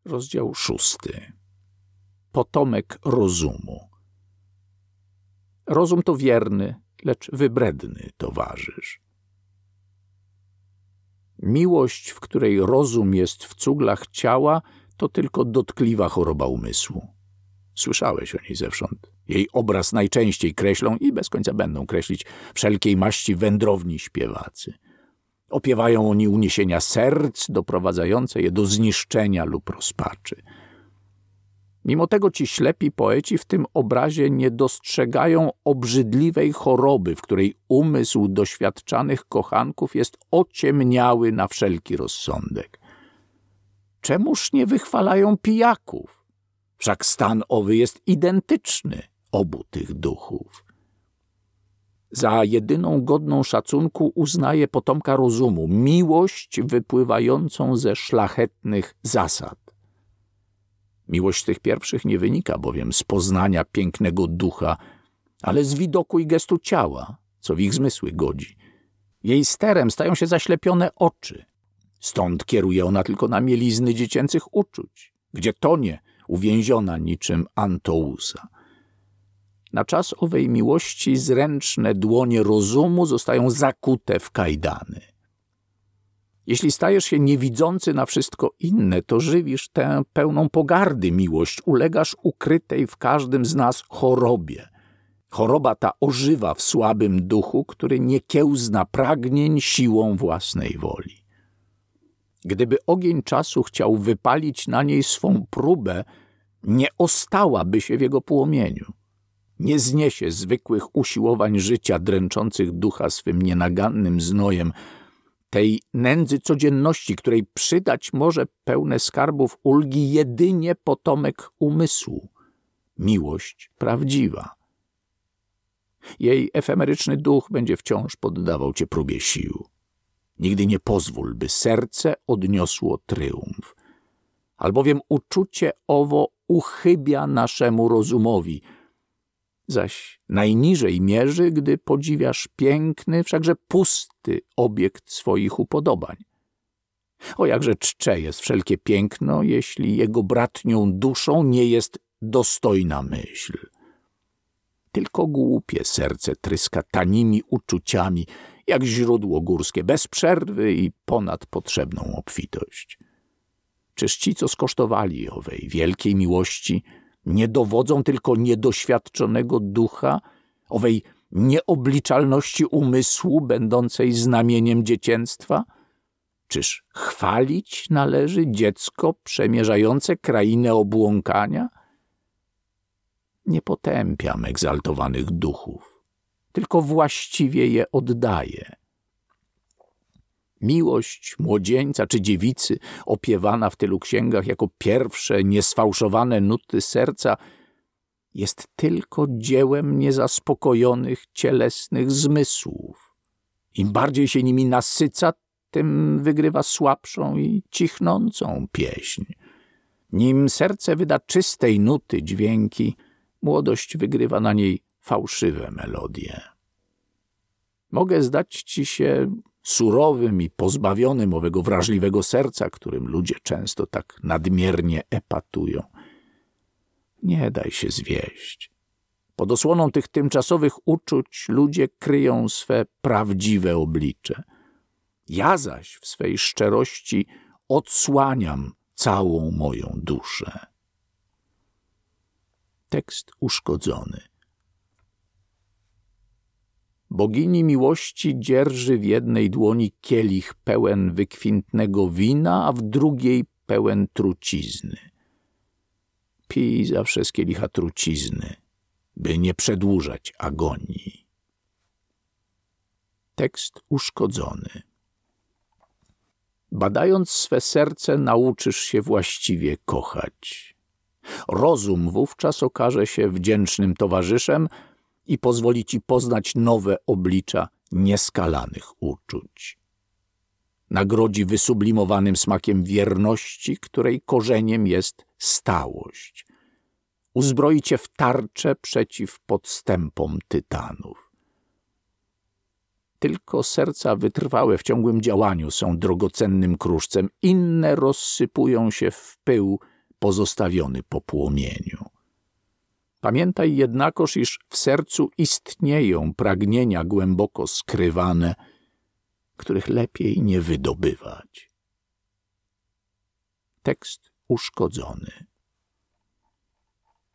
Rozdział 6. Potomek rozumu. Rozum to wierny, lecz wybredny towarzysz. Miłość, w której rozum jest w cuglach ciała, to tylko dotkliwa choroba umysłu. Słyszałeś o niej zewsząd. Jej obraz najczęściej kreślą i bez końca będą kreślić wszelkiej maści wędrowni śpiewacy. Opiewają oni uniesienia serc, doprowadzające je do zniszczenia lub rozpaczy. Mimo tego ci ślepi poeci w tym obrazie nie dostrzegają obrzydliwej choroby, w której umysł doświadczanych kochanków jest ociemniały na wszelki rozsądek. Czemuż nie wychwalają pijaków? Wszak stan owy jest identyczny obu tych duchów. Za jedyną godną szacunku uznaje potomka rozumu miłość wypływającą ze szlachetnych zasad. Miłość tych pierwszych nie wynika bowiem z poznania pięknego ducha, ale z widoku i gestu ciała, co w ich zmysły godzi. Jej sterem stają się zaślepione oczy. Stąd kieruje ona tylko na mielizny dziecięcych uczuć, gdzie tonie uwięziona niczym Antousa. Na czas owej miłości zręczne dłonie rozumu zostają zakute w kajdany. Jeśli stajesz się niewidzący na wszystko inne, to żywisz tę pełną pogardy miłość, ulegasz ukrytej w każdym z nas chorobie. Choroba ta ożywa w słabym duchu, który nie kiełzna pragnień siłą własnej woli. Gdyby ogień czasu chciał wypalić na niej swą próbę, nie ostałaby się w jego płomieniu. Nie zniesie zwykłych usiłowań życia dręczących ducha swym nienagannym znojem, tej nędzy codzienności, której przydać może pełne skarbów ulgi jedynie potomek umysłu, miłość prawdziwa. Jej efemeryczny duch będzie wciąż poddawał cię próbie sił. Nigdy nie pozwól, by serce odniosło tryumf. Albowiem uczucie owo uchybia naszemu rozumowi, zaś najniżej mierzy, gdy podziwiasz piękny, wszakże pusty obiekt swoich upodobań. O jakże czcze jest wszelkie piękno, jeśli jego bratnią duszą nie jest dostojna myśl. Tylko głupie serce tryska tanimi uczuciami, jak źródło górskie, bez przerwy i ponad potrzebną obfitość. Czyż ci, co skosztowali owej wielkiej miłości, nie dowodzą tylko niedoświadczonego ducha, owej nieobliczalności umysłu będącej znamieniem dziecięctwa? Czyż chwalić należy dziecko przemierzające krainę obłąkania? Nie potępiam egzaltowanych duchów, tylko właściwie je oddaję. Miłość młodzieńca czy dziewicy, opiewana w tylu księgach jako pierwsze niesfałszowane nuty serca, jest tylko dziełem niezaspokojonych cielesnych zmysłów. Im bardziej się nimi nasyca, tym wygrywa słabszą i cichnącą pieśń. Nim serce wyda czystej nuty dźwięki, młodość wygrywa na niej fałszywe melodie. Mogę zdać ci się surowym i pozbawionym owego wrażliwego serca, którym ludzie często tak nadmiernie epatują. Nie daj się zwieść. Pod osłoną tych tymczasowych uczuć ludzie kryją swe prawdziwe oblicze. Ja zaś w swej szczerości odsłaniam całą moją duszę. Tekst uszkodzony. Bogini miłości dzierży w jednej dłoni kielich pełen wykwintnego wina, a w drugiej pełen trucizny. Pij zawsze z kielicha trucizny, by nie przedłużać agonii. Tekst uszkodzony. Badając swe serce, nauczysz się właściwie kochać. Rozum wówczas okaże się wdzięcznym towarzyszem i pozwoli ci poznać nowe oblicza nieskalanych uczuć. Nagrodzi wysublimowanym smakiem wierności, której korzeniem jest stałość. Uzbroi cię w tarczę przeciw podstępom tytanów. Tylko serca wytrwałe w ciągłym działaniu są drogocennym kruszcem, inne rozsypują się w pył pozostawiony po płomieniu. Pamiętaj jednakoż, iż w sercu istnieją pragnienia głęboko skrywane, których lepiej nie wydobywać. Tekst uszkodzony.